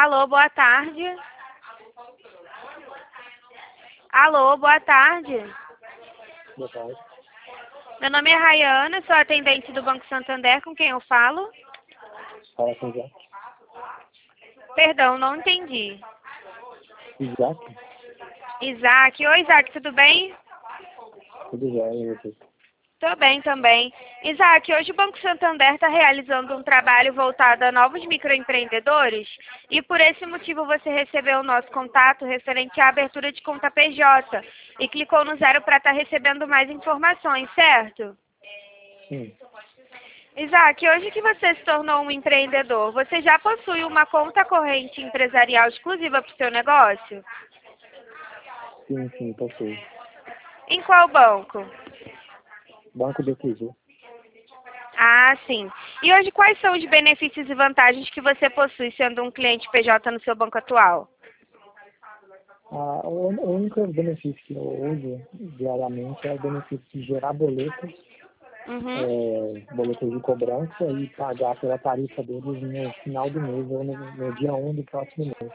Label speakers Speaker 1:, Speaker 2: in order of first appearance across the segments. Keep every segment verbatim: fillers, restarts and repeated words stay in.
Speaker 1: Alô, boa tarde. Alô, boa tarde.
Speaker 2: Boa tarde.
Speaker 1: Meu nome é Rayana, sou atendente do Banco Santander, com quem eu falo?
Speaker 2: Fala com o Isaac.
Speaker 1: Perdão, não entendi.
Speaker 2: Isaac?
Speaker 1: Isaac. Oi, Isaac, tudo bem?
Speaker 2: Tudo jóia, e você?
Speaker 1: Tô bem também. Isaac, hoje o Banco Santander está realizando um trabalho voltado a novos microempreendedores e por esse motivo você recebeu o nosso contato referente à abertura de conta P J e clicou no zero para estar recebendo mais informações, certo?
Speaker 2: Sim.
Speaker 1: Isaac, hoje que você se tornou um empreendedor, você já possui uma conta corrente empresarial exclusiva para o seu negócio?
Speaker 2: Sim, sim, possui.
Speaker 1: Em qual banco?
Speaker 2: Banco B T G.
Speaker 1: Ah, sim. E hoje quais são os benefícios e vantagens que você possui sendo um cliente P J no seu banco atual?
Speaker 2: Ah, o o único benefício que eu uso diariamente é o benefício de gerar boletos,
Speaker 1: Uhum.
Speaker 2: é, boletos de cobrança e pagar pela tarifa deles no final do mês ou no, no dia um do próximo mês.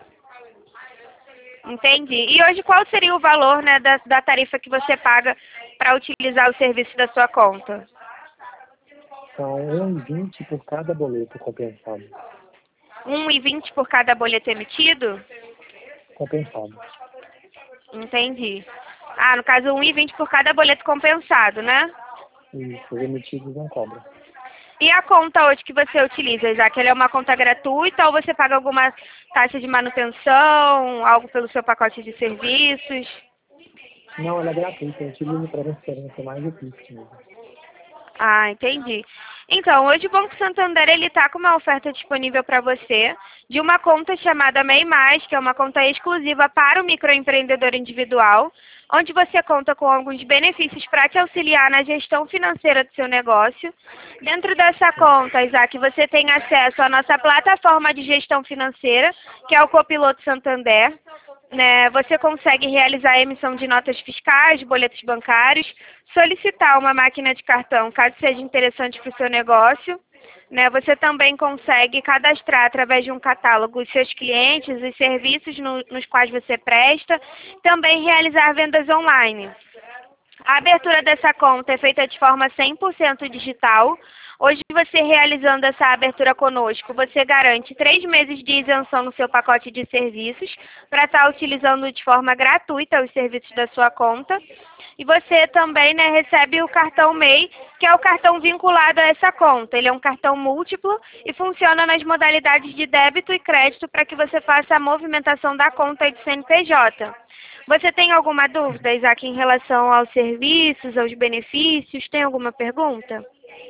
Speaker 1: Entendi. E hoje qual seria o valor, né, da, da tarifa que você paga para utilizar o serviço da sua conta?
Speaker 2: São um e vinte por cada boleto compensado.
Speaker 1: um e vinte por cada boleto emitido?
Speaker 2: Compensado.
Speaker 1: Entendi. Ah, no caso um e vinte por cada boleto compensado, né?
Speaker 2: E os emitidos não cobram.
Speaker 1: E a conta hoje que você utiliza, Isaac, ela é uma conta gratuita ou você paga alguma taxa de manutenção, algo pelo seu pacote de serviços?
Speaker 2: Não, ela é gratuita, eu utilizo para transferência mais do Pix mesmo.
Speaker 1: Ah, entendi. Então, hoje o Banco Santander ele está com uma oferta disponível para você de uma conta chamada MEI Mais, que é uma conta exclusiva para o microempreendedor individual, onde você conta com alguns benefícios para te auxiliar na gestão financeira do seu negócio. Dentro dessa conta, Isaac, você tem acesso à nossa plataforma de gestão financeira, que é o Copiloto Santander. Né, você consegue realizar a emissão de notas fiscais, boletos bancários, solicitar uma máquina de cartão, caso seja interessante para o seu negócio. Né, você também consegue cadastrar através de um catálogo os seus clientes, os serviços no, nos quais você presta, também realizar vendas online. A abertura dessa conta é feita de forma cem por cento digital. Hoje, você realizando essa abertura conosco, você garante três meses de isenção no seu pacote de serviços para estar utilizando de forma gratuita os serviços da sua conta. E você também, né, recebe o cartão MEI, que é o cartão vinculado a essa conta. Ele é um cartão múltiplo e funciona nas modalidades de débito e crédito para que você faça a movimentação da conta de C N P J. Você tem alguma dúvida, Isaac, em relação aos serviços, aos benefícios? Tem alguma pergunta?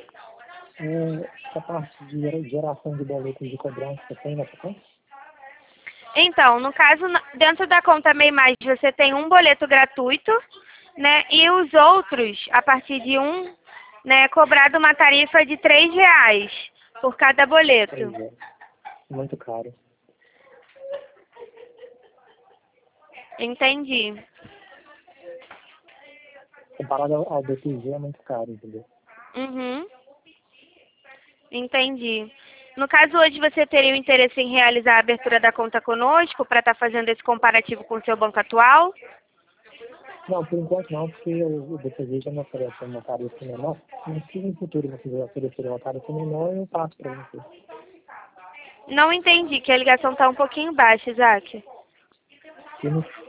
Speaker 2: É, essa parte de gera- geração de boletos de cobrança tem nessa conta?
Speaker 1: Então, no caso, dentro da conta MEI Mais, você tem um boleto gratuito, né? E os outros, a partir de um, né, cobrado uma tarifa de três reais por cada boleto.
Speaker 2: Pois é. Muito caro.
Speaker 1: Entendi.
Speaker 2: Comparado ao, ao B T G é muito caro, entendeu?
Speaker 1: Uhum. Entendi. No caso, hoje você teria o interesse em realizar a abertura da conta conosco para estar fazendo esse comparativo com o seu banco atual?
Speaker 2: Não, por enquanto não, porque o, o B T G já me oferece uma tarifa menor. Mas se no futuro você quiser oferecer uma tarifa menor, eu passo para você.
Speaker 1: Não entendi, que a ligação está um pouquinho baixa, Isaac.
Speaker 2: Se no